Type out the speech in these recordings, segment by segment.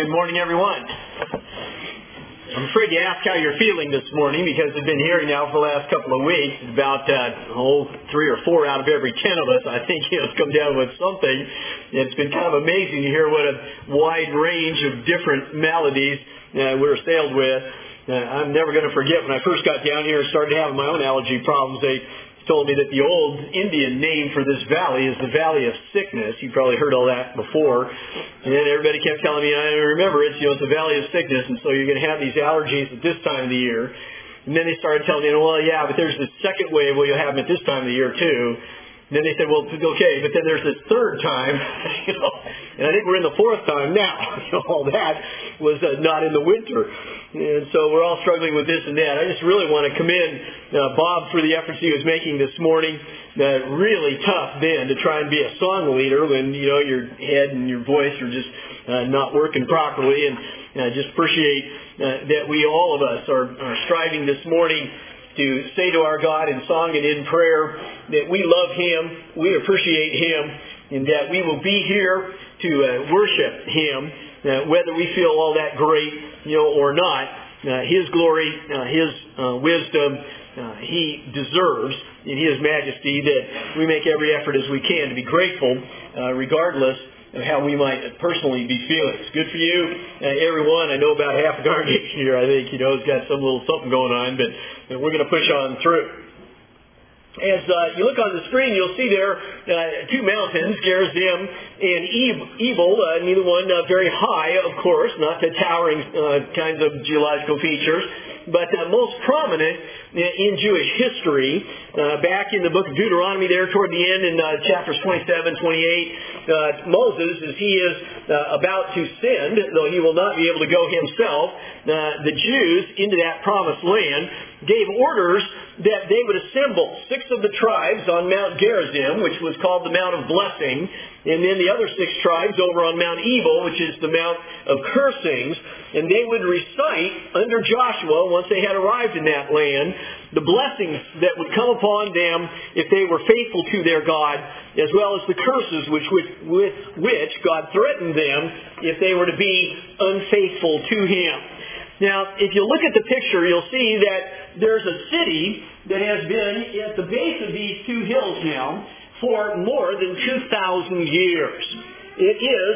Good morning, everyone. I'm afraid to ask how you're feeling this morning because I've been hearing now for the last couple of weeks about 3 or 4 out of every 10 of us, I think, has come down with something. It's been kind of amazing to hear what a wide range of different maladies we're assailed with. I'm never going to forget when I first got down here and started having my own allergy problems. They told me that the old Indian name for this valley is the Valley of Sickness. You probably heard all that before. And then everybody kept telling me, I remember it's the Valley of Sickness, and so you're going to have these allergies at this time of the year. And then they started telling me, well, yeah, but there's this second wave where you'll have them at this time of the year too. And then they said, well, okay, but then there's this third time, and I think we're in the fourth time now. All that was not in the winter. And so we're all struggling with this and that. I just really want to commend Bob for the efforts he was making this morning. Really tough then to try and be a song leader when, your head and your voice are just not working properly. And I just appreciate that we, all of us, are striving this morning to say to our God in song and in prayer that we love Him, we appreciate Him, and that we will be here to worship Him, whether we feel all that great, or not. His glory, His wisdom, He deserves in His majesty that we make every effort as we can to be grateful, regardless of how we might personally be feeling. It's good for you, everyone. I know about half the congregation here, I think, has got some little something going on, but we're going to push on through. As you look on the screen, you'll see there 2 mountains, Gerizim and Ebal, neither one very high, of course, not the towering kinds of geological features, but most prominent in Jewish history. Back in the book of Deuteronomy there toward the end in chapters 27, 28, Moses, as he is about to send, though he will not be able to go himself, the Jews into that promised land, gave orders that they would assemble 6 of the tribes on Mount Gerizim, which was called the Mount of Blessing, and then the other 6 tribes over on Mount Ebal, which is the Mount of Cursings, and they would recite under Joshua, once they had arrived in that land, the blessings that would come upon them if they were faithful to their God, as well as the curses with which God threatened them if they were to be unfaithful to Him. Now, if you look at the picture, you'll see that there's a city that has been at the base of these 2 hills now for more than 2,000 years. It is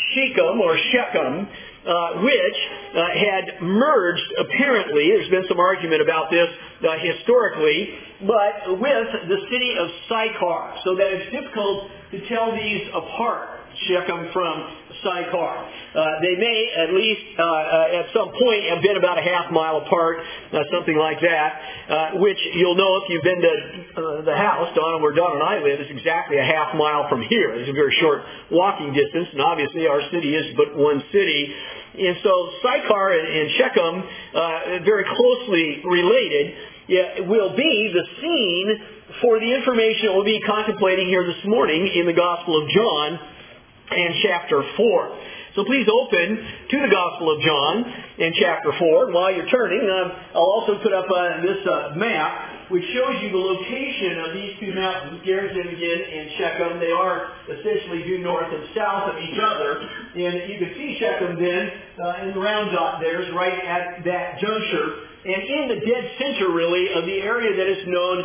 Shechem, which had merged, apparently, there's been some argument about this historically, but with the city of Sychar, so that it's difficult to tell these apart, Shechem from Sychar. They may, at least at some point, have been about a half mile apart, something like that, which you'll know if you've been to the house, where Don and I live, is exactly a half mile from here. It's a very short walking distance, and obviously our city is but one city. And so Sychar and Shechem, very closely related, will be the scene for the information that we'll be contemplating here this morning in the Gospel of John and chapter 4. So please open to the Gospel of John in chapter 4. And while you're turning, I'll also put up this map, which shows you the location of these 2 mountains, Gerizim again and Shechem. They are essentially due north and south of each other. And you can see Shechem then in the round dot there is right at that juncture. And in the dead center, really, of the area that is known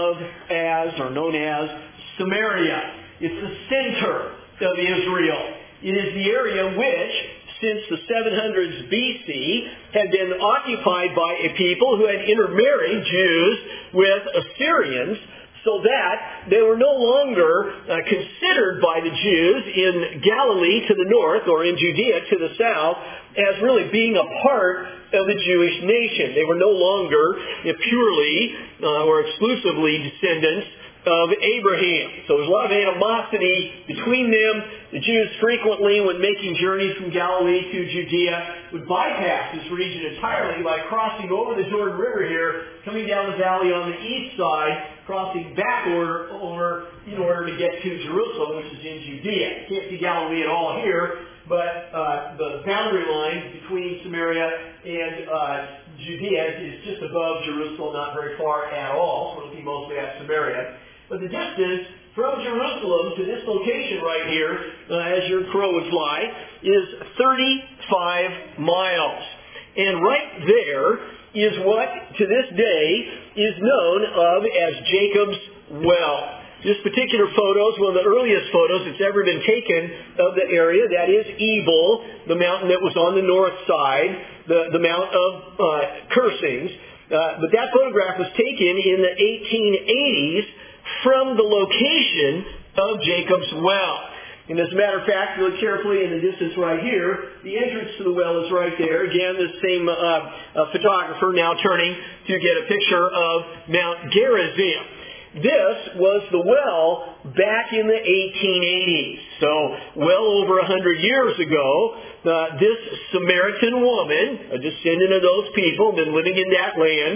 as Samaria. It's the center of Israel. It is the area which, since the 700s BC, had been occupied by a people who had intermarried Jews with Assyrians, so that they were no longer considered by the Jews in Galilee to the north or in Judea to the south as really being a part of the Jewish nation. They were no longer purely or exclusively descendants of Abraham. So there's a lot of animosity between them. The Jews frequently, when making journeys from Galilee to Judea, would bypass this region entirely by crossing over the Jordan River here, coming down the valley on the east side, crossing back over in order to get to Jerusalem, which is in Judea. You can't see Galilee at all here, but the boundary line between Samaria and Judea is just above Jerusalem, not very far at all. So we're looking mostly at Samaria. But the distance from Jerusalem to this location right here, as your crow would fly, is 36 5 miles. And right there is what, to this day, is known of as Jacob's Well. This particular photo is one of the earliest photos that's ever been taken of the area. That is Ebal, the mountain that was on the north side, the Mount of Cursings. But that photograph was taken in the 1880s from the location of Jacob's Well. And as a matter of fact, look carefully in the distance right here, the entrance to the well is right there. Again, the same photographer now turning to get a picture of Mount Gerizim. This was the well back in the 1880s. So well over 100 years ago, this Samaritan woman, a descendant of those people, been living in that land,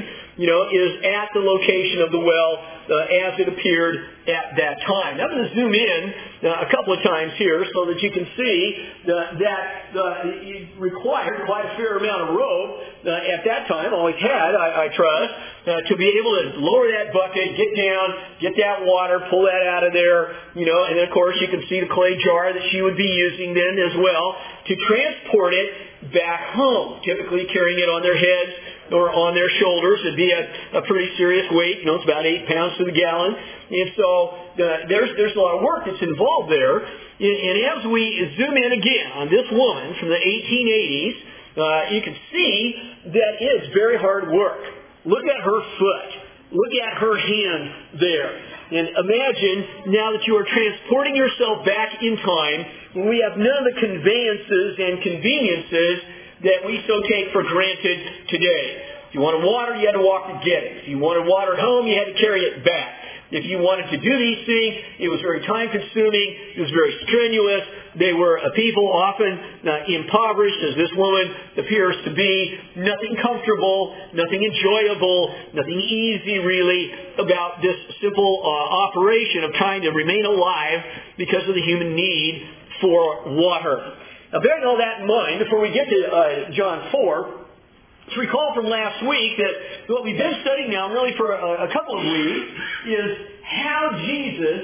is at the location of the well as it appeared at that time. Now, I'm going to zoom in a couple of times here so that you can see that it required quite a fair amount of rope at that time, always had, I trust, to be able to lower that bucket, get down, get that water, pull that out of there, and then of course you can see the clay jar that she would be using then as well to transport it back home, typically carrying it on their heads or on their shoulders. It'd be a pretty serious weight. It's about 8 pounds to the gallon. And so there's a lot of work that's involved there. And as we zoom in again on this woman from the 1880s, you can see that it's very hard work. Look at her foot. Look at her hand there. And imagine now that you are transporting yourself back in time when we have none of the conveyances and conveniences that we so take for granted today. If you wanted water, you had to walk to get it. If you wanted water at home, you had to carry it back. If you wanted to do these things, it was very time-consuming. It was very strenuous. They were a people often impoverished, as this woman appears to be. Nothing comfortable, nothing enjoyable, nothing easy, really, about this simple operation of trying to remain alive because of the human need for water. Now, bearing all that in mind, before we get to John 4, let's recall from last week that what we've been studying now, really for a couple of weeks, is how Jesus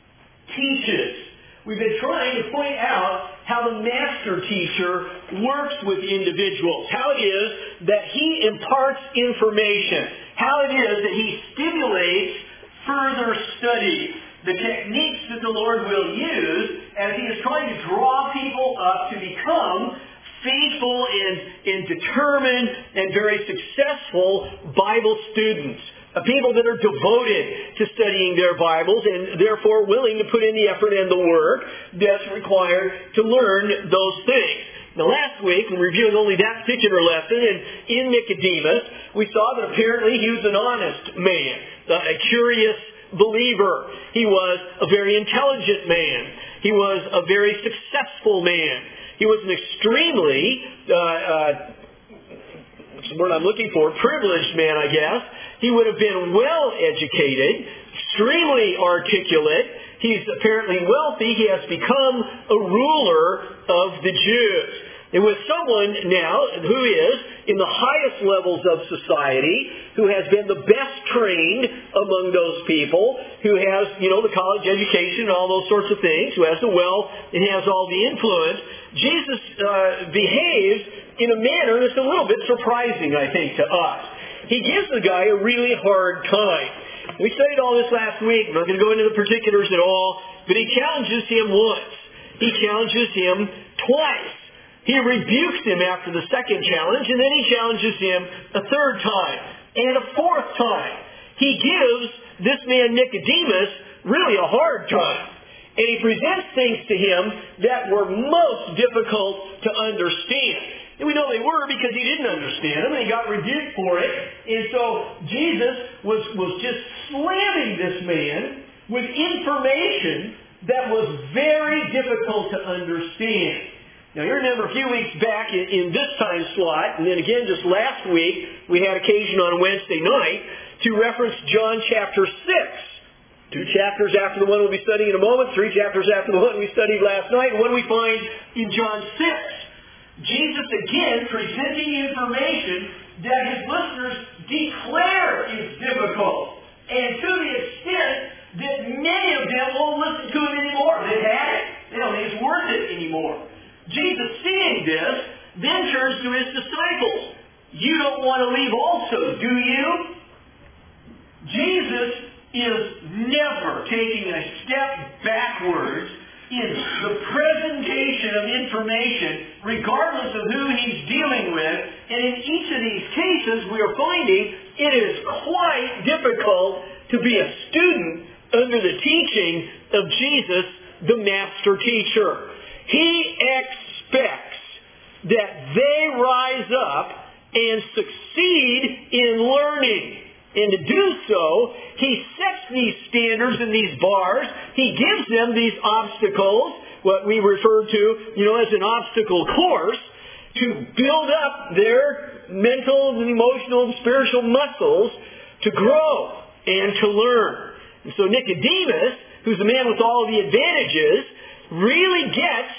teaches. We've been trying to point out how the master teacher works with individuals, how it is that he imparts information, how it is that he stimulates further study, the techniques that the Lord will use as he is trying to draw people up to become faithful and determined and very successful Bible students. People that are devoted to studying their Bibles and therefore willing to put in the effort and the work that's required to learn those things. Now, last week, we reviewed only that particular lesson, and in Nicodemus, we saw that apparently he was an honest man, a curious believer. He was a very intelligent man. He was a very successful man. He was an extremely, what's the word I'm looking for, privileged man, I guess. He would have been well educated, extremely articulate. He's apparently wealthy. He has become a ruler of the Jews. And with someone now who is in the highest levels of society, who has been the best trained among those people, who has, the college education and all those sorts of things, who has the wealth and has all the influence, Jesus behaves in a manner that's a little bit surprising, I think, to us. He gives the guy a really hard time. We studied all this last week. I'm not going to go into the particulars at all, but he challenges him once. He challenges him twice. He rebukes him after the second challenge, and then he challenges him a third time and a fourth time. He gives this man Nicodemus really a hard time. And he presents things to him that were most difficult to understand. And we know they were because he didn't understand them and he got rebuked for it. And so Jesus was just slamming this man with information that was very difficult to understand. Now, you remember a few weeks back in this time slot, and then again just last week, we had occasion on Wednesday night to reference John chapter 6. 2 chapters after the one we'll be studying in a moment, 3 chapters after the one we studied last night. And what do we find in John 6? Jesus again presenting information that his listeners declare is difficult. And to the extent that many of them won't listen to him anymore. They've had it. They don't think it's worth it anymore. Jesus, seeing this, then turns to his disciples. You don't want to leave also, do you? Jesus is never taking a step backwards in the presentation of information, regardless of who he's dealing with. And in each of these cases, we are finding it is quite difficult to be a student under the teaching of Jesus, the master teacher. He expects that they rise up and succeed in learning. And to do so, he sets these standards and these bars. He gives them these obstacles, what we refer to, as an obstacle course, to build up their mental and emotional and spiritual muscles to grow and to learn. And so Nicodemus, who's a man with all the advantages, really gets,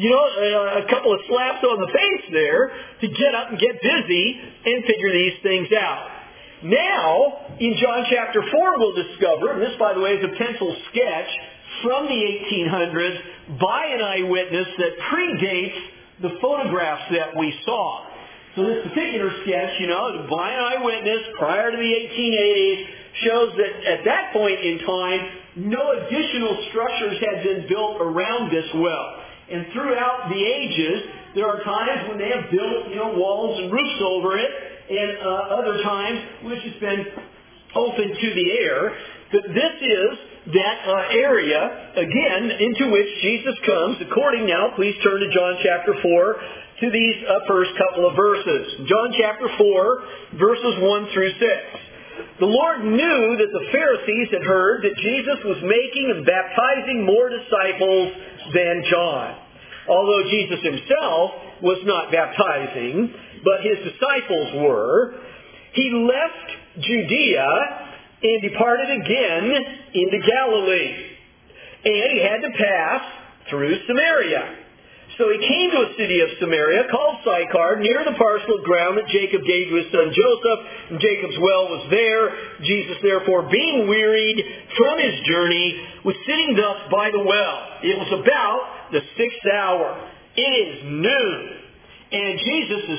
a couple of slaps on the face there to get up and get busy and figure these things out. Now, in John chapter 4, we'll discover, and this, by the way, is a pencil sketch from the 1800s by an eyewitness that predates the photographs that we saw. So this particular sketch, by an eyewitness prior to the 1880s, shows that at that point in time, no additional structures had been built around this well. And throughout the ages, there are times when they have built, walls and roofs over it, and other times which has been open to the air. But this is that area, again, into which Jesus comes. According now, please turn to John chapter 4 to these first couple of verses. John chapter 4, verses 1 through 6. The Lord knew that the Pharisees had heard that Jesus was making and baptizing more disciples than John. Although Jesus himself was not baptizing, but his disciples were, he left Judea and departed again into Galilee. And he had to pass through Samaria. So he came to a city of Samaria called Sychar, near the parcel of ground that Jacob gave to his son Joseph, and Jacob's well was there. Jesus, therefore, being wearied from his journey, was sitting thus by the well. It was about the 6th hour. It is noon. And Jesus is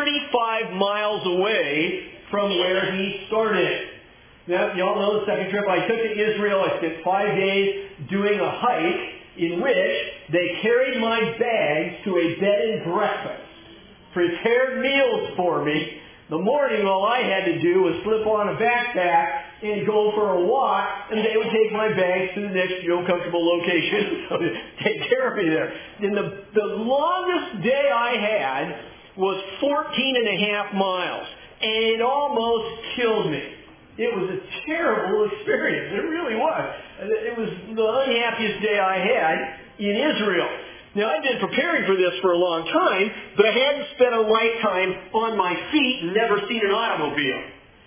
35 miles away from where he started. Now, you all know the second trip I took to Israel, I spent 5 days doing a hike in which they carried my bags to a bed and breakfast, prepared meals for me. The morning, all I had to do was slip on a backpack and go for a walk, and they would take my bags to the next comfortable location so to take care of me there. And the longest day I had was 14 and a half miles, and it almost killed me. It was a terrible experience. It really was. It was the unhappiest day I had in Israel. Now, I've been preparing for this for a long time, but I hadn't spent a lifetime on my feet and never seen an automobile.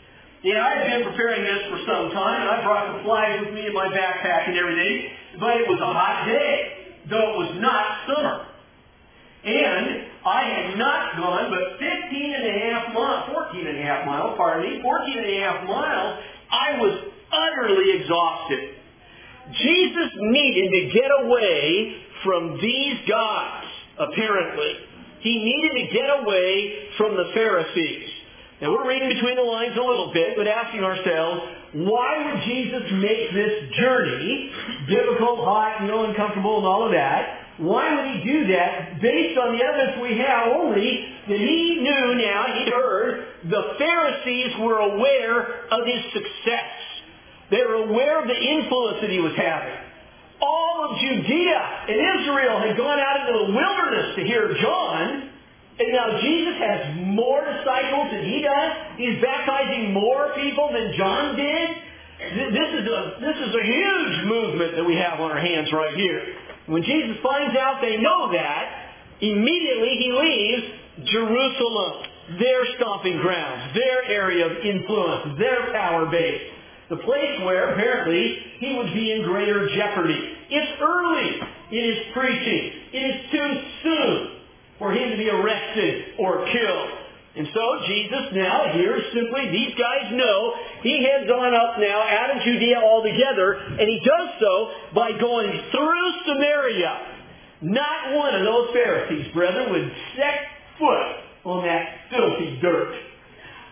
I had been preparing this for some time, and I brought the flags with me in my backpack and everything, but it was a hot day, though it was not summer. And I had not gone but 14 and a half miles. I was utterly exhausted. Jesus needed to get away from these guys, apparently. He needed to get away from the Pharisees. Now, we're reading between the lines a little bit, but asking ourselves, why would Jesus make this journey difficult, hot, uncomfortable, and all of that? Why would he do that based on the evidence we have only that he knew now, he heard, the Pharisees were aware of his success. They were aware of the influence that he was having. All of Judea and Israel had gone out into the wilderness to hear John, and now Jesus has more disciples than he does. He's baptizing more people than John did. This is a huge movement that we have on our hands right here. When Jesus finds out they know that, immediately he leaves Jerusalem, their stomping grounds, their area of influence, their power base. The place where, apparently, he would be in greater jeopardy. It's early in his preaching. It is too soon for him to be arrested or killed. And so Jesus now, here simply, these guys know he heads on up now out of Judea altogether, and he does so by going through Samaria. Not one of those Pharisees, brethren, would set foot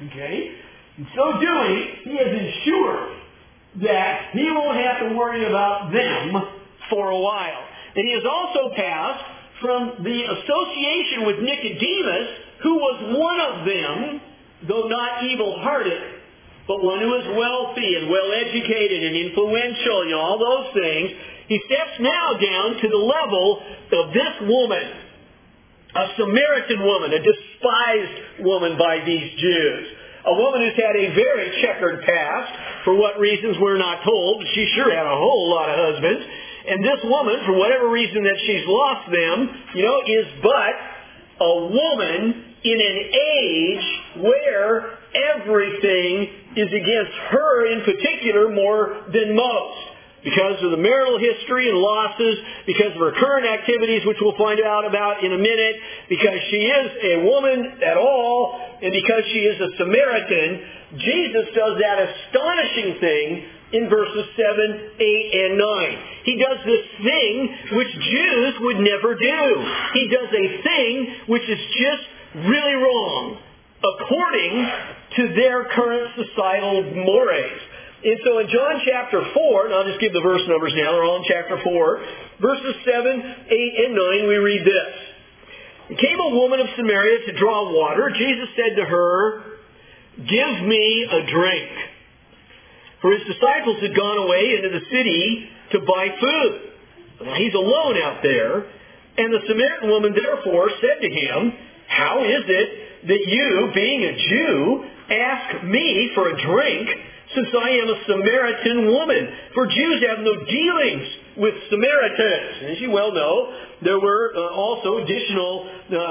Okay? In so doing, he has ensured that he won't have to worry about them for a while. And he has also passed from the association with Nicodemus, who was one of them, though not evil-hearted, but one who is wealthy and well-educated and influential, all those things. He steps now down to the level of this woman, a Samaritan woman, a despised woman by these Jews. A woman who's had a very checkered past. For what reasons we're not told. She sure had a whole lot of husbands. And this woman, for whatever reason that she's lost them, is but a woman in an age where everything is against her in particular more than most. Because of the marital history and losses, because of her current activities, which we'll find out about in a minute, because she is a woman at all, and because she is a Samaritan, Jesus does that astonishing thing in verses 7, 8, and 9. He does this thing which Jews would never do. He does a thing which is just really wrong, according to their current societal mores. And so in John chapter 4, and I'll just give the verse numbers now, they're all in chapter 4, verses 7, 8, and 9, we read this. Came a woman of Samaria to draw water. Jesus said to her, "Give me a drink." For his disciples had gone away into the city to buy food. Now, he's alone out there. And the Samaritan woman therefore said to him, "How is it that you, being a Jew, ask me for a drink, since I am a Samaritan woman? For Jews have no dealings with Samaritans." And as you well know, there were also additional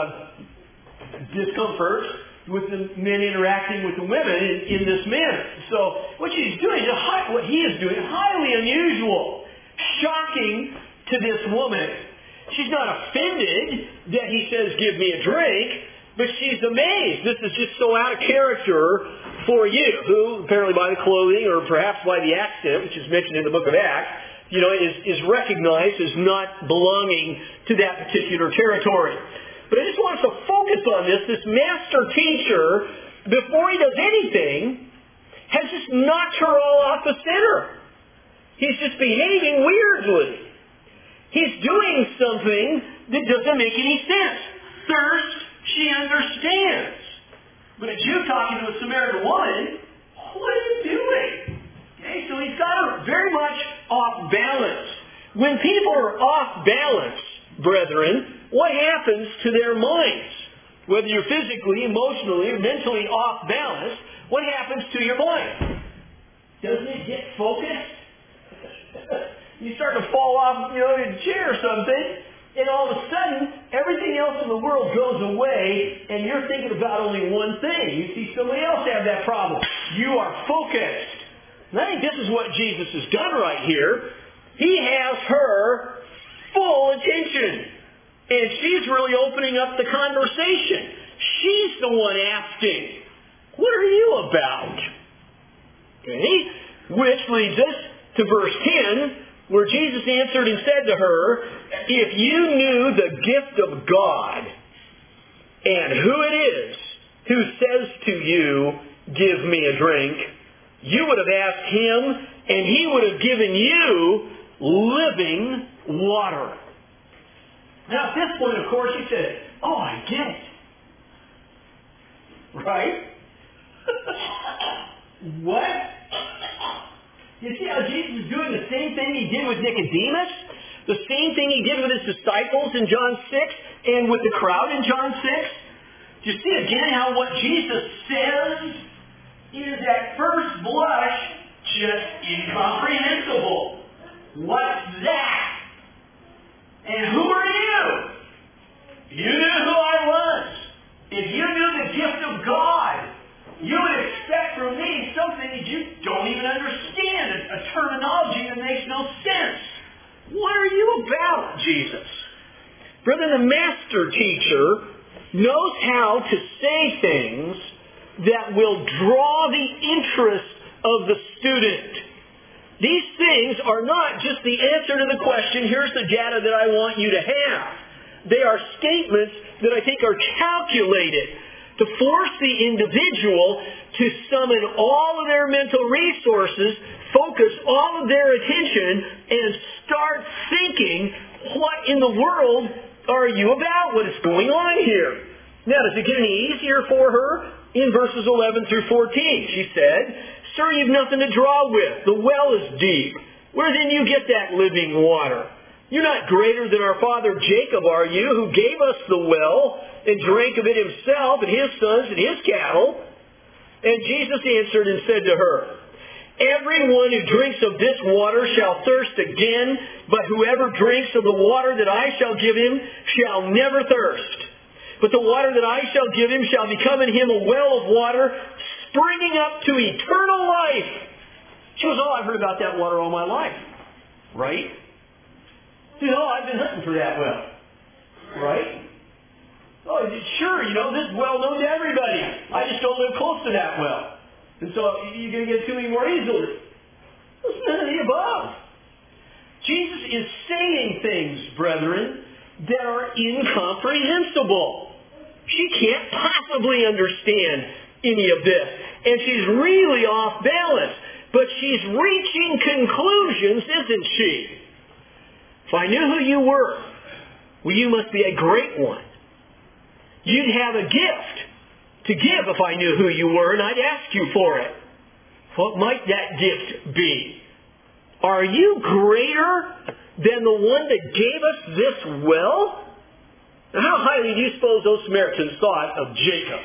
discomforts with the men interacting with the women in this manner. So what she's doing, what he is doing, highly unusual, shocking to this woman. She's not offended that he says, "Give me a drink," but she's amazed. This is just so out of character for you, who apparently by the clothing or perhaps by the accent, which is mentioned in the book of Acts, is recognized as not belonging to that particular territory. But I just want us to focus on this. This master teacher, before he does anything, has just knocked her all off the center. He's just behaving weirdly. He's doing something that doesn't make any sense. Thirst, she understands. But a Jew talking to a Samaritan woman, what are you doing? Okay, so he's got her very much off balance. When people are off balance, brethren, what happens to their minds? Whether you're physically, emotionally, or mentally off balance, what happens to your mind? Doesn't it get focused? You start to fall off, in a chair or something, and all of a sudden, everything else in the world goes away, and you're thinking about only one thing. You see somebody else have that problem. You are focused. And I think this is what Jesus has done right here. He has her full attention. And she's really opening up the conversation. She's the one asking, "What are you about?" Okay? Which leads us to verse 10, where Jesus answered and said to her, "If you knew the gift of God and who it is who says to you, 'Give me a drink,' you would have asked him, and he would have given you living water." Now at this point, of course, he said, "Oh, I get it." Right? What? You see how Jesus is doing the same thing he did with Nicodemus? The same thing he did with his disciples in John 6 and with the crowd in John 6? Do you see again how what Jesus says is at first blush just incomprehensible? What's that? And who are you? You knew who I was. If you knew the gift of God, you would expect from me something that you don't even understand, a terminology that makes no sense. What are you about, Jesus? Brethren, the master teacher knows how to say things that will draw the interest of the student. These things are not just the answer to the question, "Here's the data that I want you to have." They are statements that I think are calculated to force the individual to summon all of their mental resources, focus all of their attention, and start thinking, what in the world are you about? What is going on here? Now, does it get any easier for her? In verses 11 through 14, she said, Sir, you've nothing to draw with. The well is deep. Where then you get that living water? You're not greater than our father Jacob, are you, who gave us the well and drank of it himself and his sons and his cattle? And Jesus answered and said to her, Everyone who drinks of this water shall thirst again, but whoever drinks of the water that I shall give him shall never thirst. But the water that I shall give him shall become in him a well of water, springing up to eternal life. She goes, I've heard about that water all my life. Right? I've been hunting for that well. Right? Sure, this well known to everybody. I just don't live close to that well. And so you're going to get to me more easily. It's none of the above. Jesus is saying things, brethren, that are incomprehensible. She can't possibly understand any of this. And she's really off balance. But she's reaching conclusions, isn't she? If I knew who you were, well, you must be a great one. You'd have a gift to give if I knew who you were, and I'd ask you for it. What might that gift be? Are you greater than the one that gave us this well? Now, how highly do you suppose those Samaritans thought of Jacob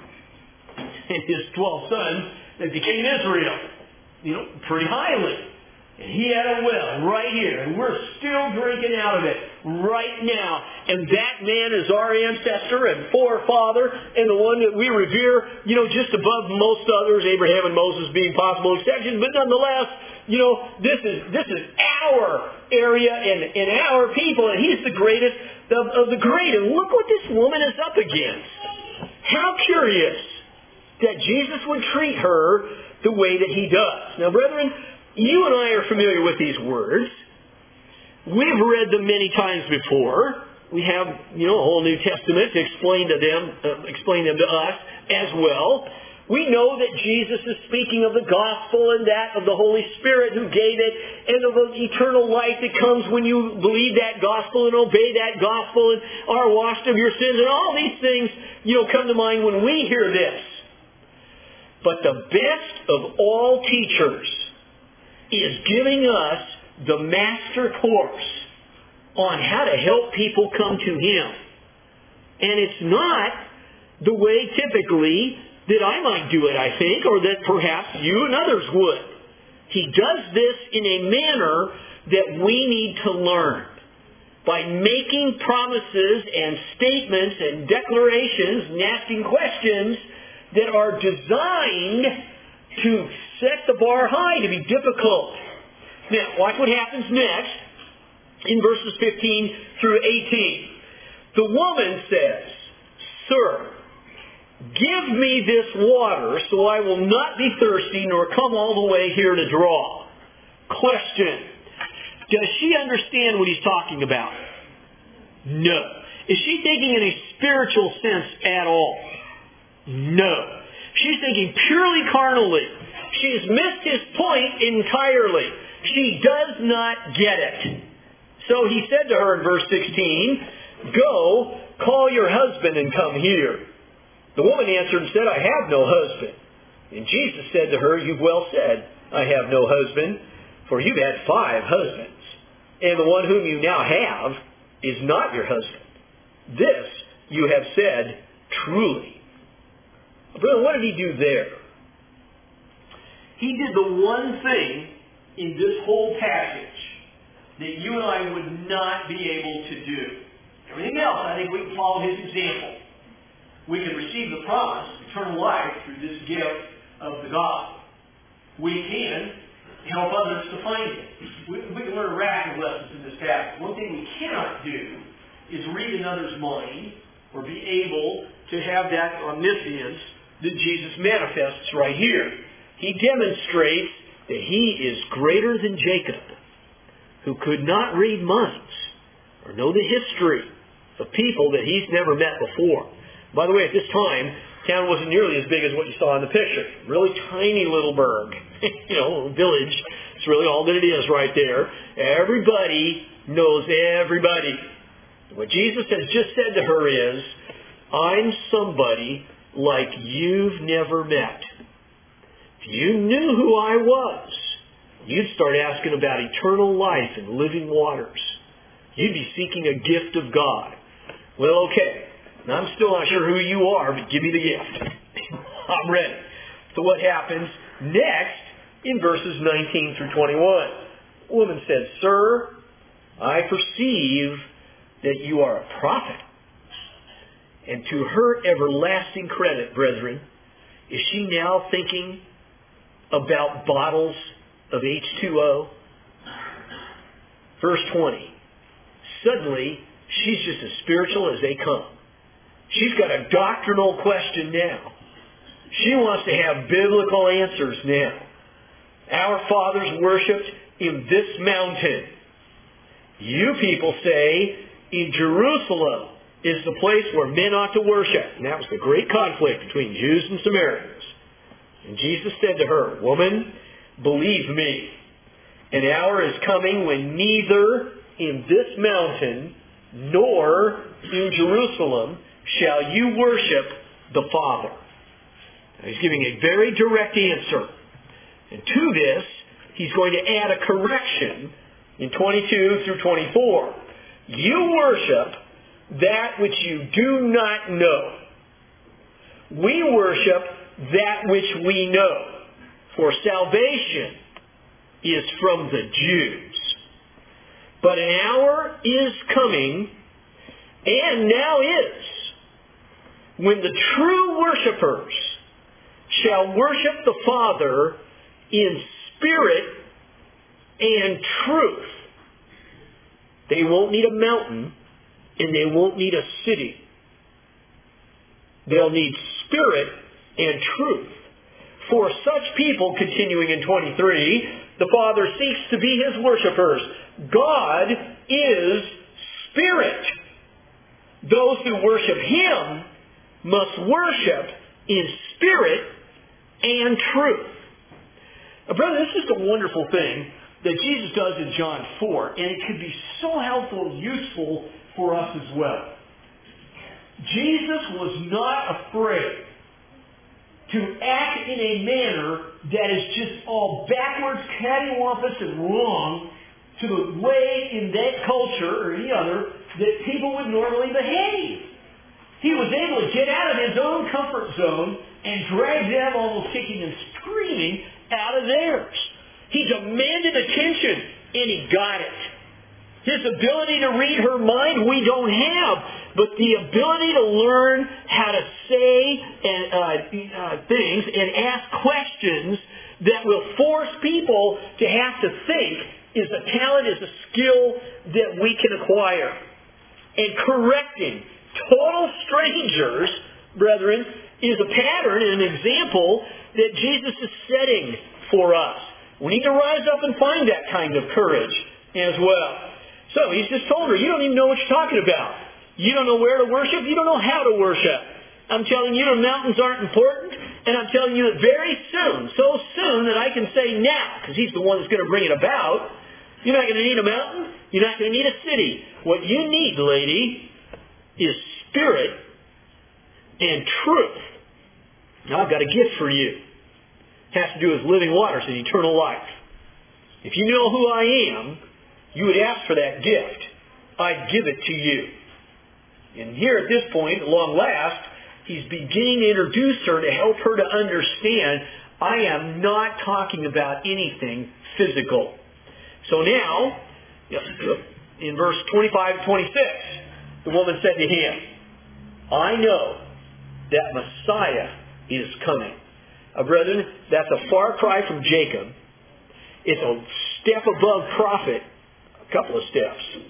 and his 12 sons that became Israel? Pretty highly. And he had a well right here, and we're still drinking out of it right now. And that man is our ancestor and forefather, and the one that we revere, just above most others, Abraham and Moses being possible exceptions. But nonetheless, this is our area and our people, and he's the greatest of the great. And look what this woman is up against. How curious that Jesus would treat her the way that he does. Now, brethren, you and I are familiar with these words. We've read them many times before. We have, a whole New Testament to explain them to us as well. We know that Jesus is speaking of the gospel and that of the Holy Spirit who gave it, and of the eternal life that comes when you believe that gospel and obey that gospel and are washed of your sins. And all these things, come to mind when we hear this. But the best of all teachers is giving us the master course on how to help people come to Him. And it's not the way typically that I might do it, I think, or that perhaps you and others would. He does this in a manner that we need to learn. By making promises and statements and declarations and asking questions that are designed to set the bar high, to be difficult. Now, watch what happens next in verses 15 through 18. The woman says, Sir, give me this water so I will not be thirsty nor come all the way here to draw. Question. Does she understand what he's talking about? No. Is she thinking in a spiritual sense at all? No. She's thinking purely carnally. She's missed his point entirely. She does not get it. So he said to her in verse 16, Go, call your husband and come here. The woman answered and said, I have no husband. And Jesus said to her, You've well said, I have no husband, for you've had 5 husbands, and the one whom you now have is not your husband. This you have said truly. Brother, what did he do there? He did the one thing in this whole passage that you and I would not be able to do. Everything else, I think we can follow his example. We can receive the promise of eternal life through this gift of the gospel. We can help others to find it. We can learn a raft of lessons in this passage. One thing we cannot do is read another's mind or be able to have that omniscience that Jesus manifests right here. He demonstrates that he is greater than Jacob, who could not read minds or know the history of people that he's never met before. By the way, at this time, Town wasn't nearly as big as what you saw in the picture. Really tiny little burg. Little village. It's really all that it is right there. Everybody knows everybody. What Jesus has just said to her is, I'm somebody like you've never met. If you knew who I was, you'd start asking about eternal life and living waters. You'd be seeking a gift of God. Well, okay. Now, I'm still not sure who you are, but give me the gift. I'm ready. So what happens next in verses 19 through 21? The woman said, Sir, I perceive that you are a prophet. And to her everlasting credit, brethren, is she now thinking about bottles of H2O? Verse 20. Suddenly, she's just as spiritual as they come. She's got a doctrinal question now. She wants to have biblical answers now. Our fathers worshipped in this mountain. You people say in Jerusalem is the place where men ought to worship. And that was the great conflict between Jews and Samaritans. And Jesus said to her, Woman, believe me, an hour is coming when neither in this mountain nor in Jerusalem shall you worship the Father. Now, he's giving a very direct answer. And to this, he's going to add a correction in 22 through 24. You worship that which you do not know. We worship that which we know. For salvation is from the Jews. But an hour is coming, and now is, when the true worshipers shall worship the Father in spirit and truth. They won't need a mountain, and they won't need a city. They'll need spirit and truth. For such people, continuing in 23, the Father seeks to be His worshipers. God is spirit. Those who worship Him must worship in spirit and truth. Now, brother, this is a wonderful thing that Jesus does in John 4, and it could be so helpful and useful for us as well. Jesus was not afraid to act in a manner that is just all backwards, cattywampus, and wrong to the way in that culture or any other that people would normally behave. He was able to get out of his own comfort zone and drag them, almost kicking and screaming, out of theirs. He demanded attention, and he got it. His ability to read her mind, we don't have. But the ability to learn how to say things and ask questions that will force people to have to think is a talent, is a skill that we can acquire. And correcting total strangers, brethren, is a pattern and an example that Jesus is setting for us. We need to rise up and find that kind of courage as well. So he's just told her, you don't even know what you're talking about. You don't know where to worship. You don't know how to worship. I'm telling you the mountains aren't important. And I'm telling you that very soon, so soon that I can say now, because he's the one that's going to bring it about, you're not going to need a mountain. You're not going to need a city. What you need, lady, is spirit and truth. Now, I've got a gift for you. It has to do with living waters and eternal life. If you know who I am, you would ask for that gift. I'd give it to you. And here at this point, at long last, he's beginning to introduce her to help her to understand, I am not talking about anything physical. So now, in verse 25 and 26, the woman said to him, I know that Messiah is coming. Brethren, that's a far cry from Jacob. It's a step above prophet, a couple of steps.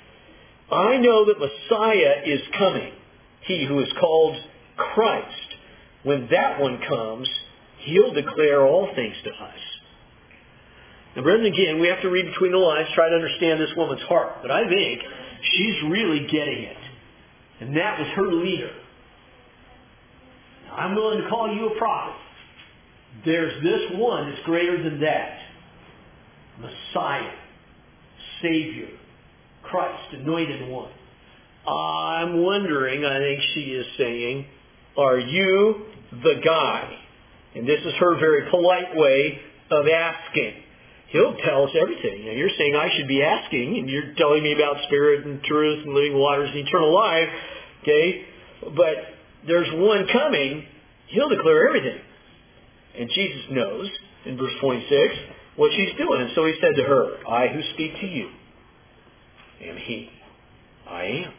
I know that Messiah is coming, he who is called Christ. When that one comes, he'll declare all things to us. Now, brethren, again, we have to read between the lines, try to understand this woman's heart. But I think she's really getting it. And that was her leader. I'm willing to call you a prophet. There's this one that's greater than that. Messiah, Savior, Christ, Anointed One. I'm wondering, I think she is saying, are you the guy? And this is her very polite way of asking. He'll tell us everything. Now, you're saying I should be asking, and you're telling me about spirit and truth and living waters and eternal life. Okay? But there's one coming. He'll declare everything. And Jesus knows, in verse 26, what she's doing. And so he said to her, I who speak to you am he. I am.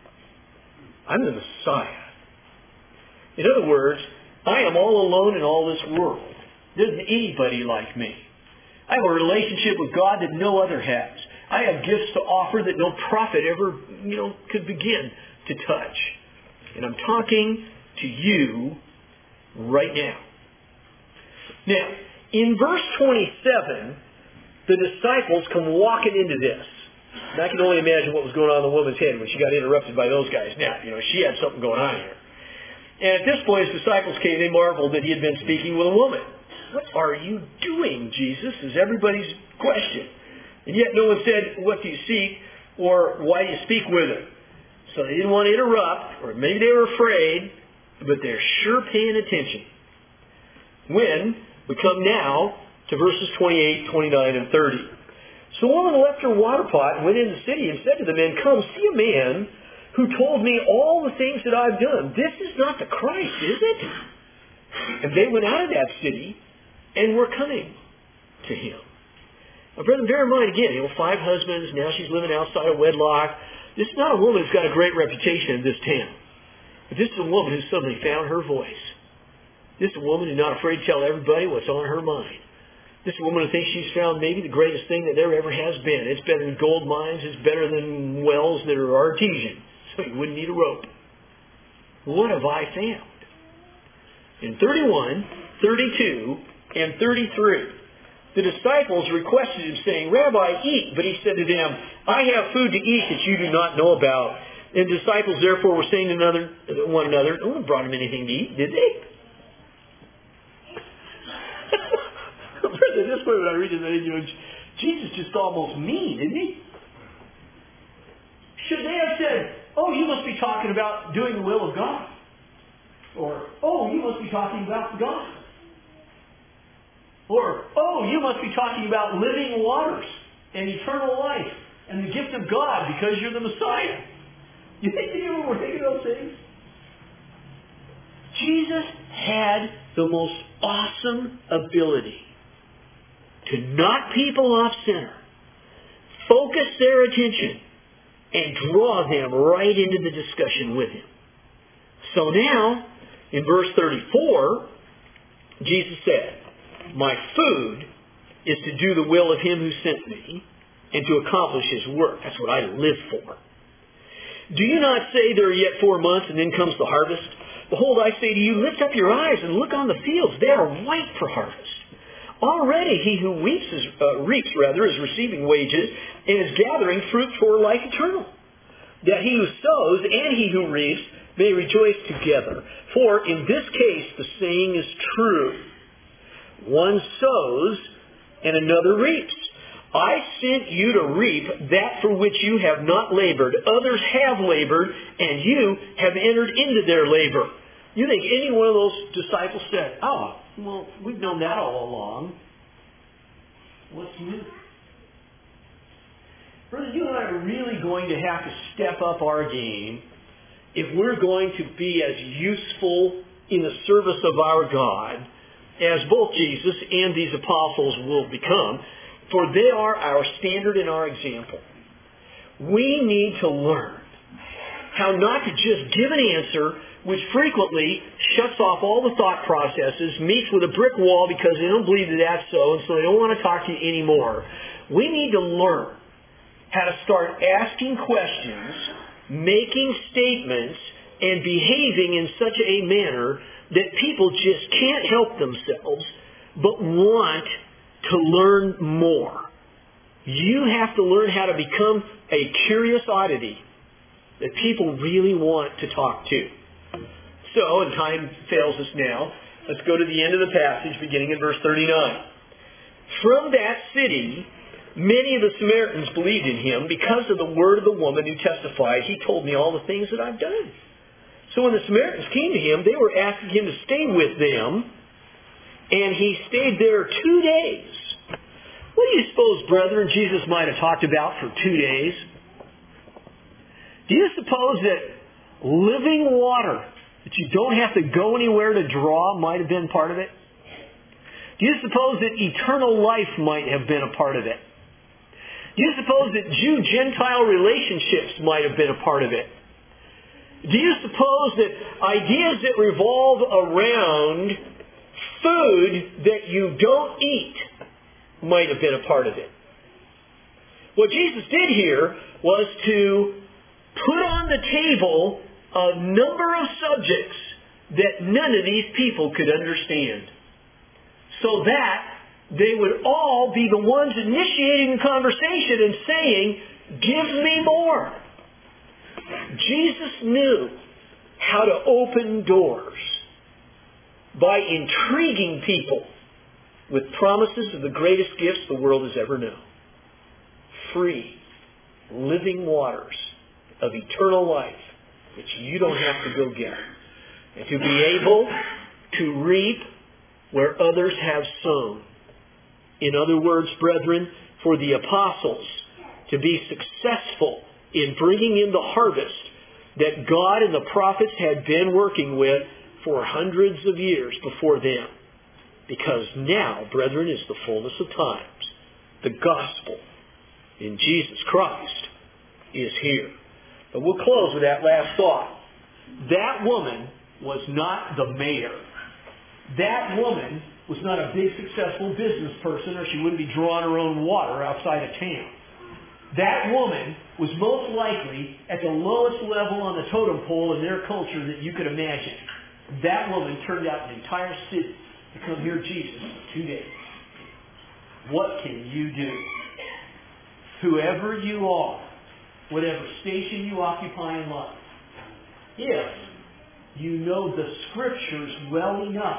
I'm the Messiah. In other words, I am all alone in all this world. There isn't anybody like me. I have a relationship with God that no other has. I have gifts to offer that no prophet ever, could begin to touch. And I'm talking to you right now. Now, in verse 27, the disciples come walking into this. And I can only imagine what was going on in the woman's head when she got interrupted by those guys. Now, she had something going on here. And at this point, his disciples came. They marveled that he had been speaking with a woman. What are you doing, Jesus? Is everybody's question. And yet no one said, what do you seek? Or why do you speak with her? So they didn't want to interrupt, or maybe they were afraid, but they're sure paying attention. When we come now to verses 28, 29, and 30. So the woman left her water pot and went into the city and said to the men, come, see a man who told me all the things that I've done. This is not the Christ, is it? And they went out of that city and were coming to him. Now, brethren, bear in mind again, 5 husbands, now she's living outside of wedlock. This is not a woman who's got a great reputation in this town. But this is a woman who suddenly found her voice. This is a woman who's not afraid to tell everybody what's on her mind. This is a woman who thinks she's found maybe the greatest thing that there ever has been. It's better than gold mines. It's better than wells that are artesian. So you wouldn't need a rope. What have I found? In 31, 32, and 33, the disciples requested him, saying, Rabbi, eat. But he said to them, I have food to eat that you do not know about. And the disciples therefore were saying to one another, no one brought him anything to eat, did they? At this point when I read it, Jesus just almost mean, isn't he? Should they have said, oh, you must be talking about doing the will of God? Or, oh, you must be talking about God? Or, oh, you must be talking about living waters and eternal life and the gift of God because you're the Messiah. You think anyone were thinking those things? Jesus had the most awesome ability to knock people off center, focus their attention, and draw them right into the discussion with him. So now, in verse 34, Jesus said, my food is to do the will of him who sent me and to accomplish his work. That's what I live for. Do you not say there are yet 4 months and then comes the harvest? Behold, I say to you, lift up your eyes and look on the fields. They are white for harvest. Already he who reaps is receiving wages and is gathering fruit for life eternal. That he who sows and he who reaps may rejoice together. For in this case the saying is true. One sows and another reaps. I sent you to reap that for which you have not labored. Others have labored, and you have entered into their labor. You think any one of those disciples said, oh, well, we've known that all along. What's new? Brothers, you and I are really going to have to step up our game if we're going to be as useful in the service of our God as both Jesus and these apostles will become, for they are our standard and our example. We need to learn how not to just give an answer which frequently shuts off all the thought processes, meets with a brick wall because they don't believe that that's so, and so they don't want to talk to you anymore. We need to learn how to start asking questions, making statements, and behaving in such a manner that people just can't help themselves but want to learn more. You have to learn how to become a curious oddity that people really want to talk to. So, and time fails us now, let's go to the end of the passage, beginning in verse 39. From that city, many of the Samaritans believed in him because of the word of the woman who testified, he told me all the things that I've done. So when the Samaritans came to him, they were asking him to stay with them, and he stayed there 2 days. What do you suppose, brethren, Jesus might have talked about for 2 days? Do you suppose that living water, that you don't have to go anywhere to draw, might have been part of it? Do you suppose that eternal life might have been a part of it? Do you suppose that Jew-Gentile relationships might have been a part of it? Do you suppose that ideas that revolve around food that you don't eat might have been a part of it? What Jesus did here was to put on the table a number of subjects that none of these people could understand, so that they would all be the ones initiating the conversation and saying, "Give me more." Jesus knew how to open doors by intriguing people with promises of the greatest gifts the world has ever known. Free, living waters of eternal life that you don't have to go get. And to be able to reap where others have sown. In other words, brethren, for the apostles to be successful in bringing in the harvest that God and the prophets had been working with for hundreds of years before them. Because now, brethren, is the fullness of times. The gospel in Jesus Christ is here. But we'll close with that last thought. That woman was not the mayor. That woman was not a big successful business person, or she wouldn't be drawing her own water outside of town. That woman was most likely at the lowest level on the totem pole in their culture that you could imagine. That woman turned out an entire city to come hear Jesus for 2 days. What can you do? Whoever you are, whatever station you occupy in life, if you know the Scriptures well enough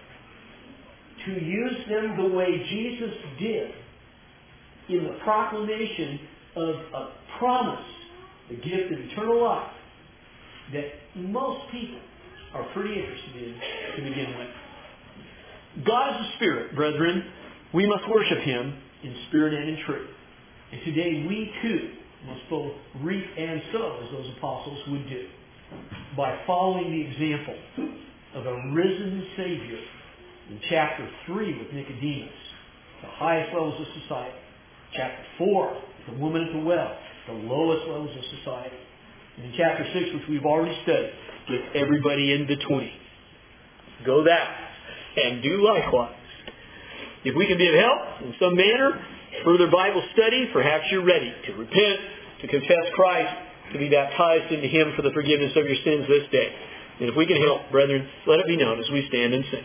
to use them the way Jesus did in the proclamation of a promise, the gift of eternal life, that most people are pretty interested in to begin with. God is a spirit, brethren. We must worship Him in spirit and in truth. And today we too must both reap and sow as those apostles would do, by following the example of a risen Savior in chapter 3 with Nicodemus, the highest levels of society. Chapter 4, the woman at the well, the lowest levels of society. And in chapter 6, which we've already studied, with everybody in between. Go that and do likewise. If we can be of help in some manner, further Bible study, perhaps you're ready to repent, to confess Christ, to be baptized into Him for the forgiveness of your sins this day. And if we can help, brethren, let it be known as we stand and sing.